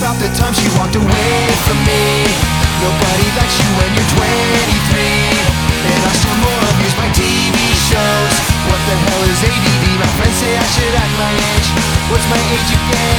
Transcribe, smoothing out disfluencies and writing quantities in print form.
about the time she walked away from me. Nobody likes you when you're 23. And I still more amuse by TV shows. What the hell is ADD? My friends say I should act my age. What's my age again?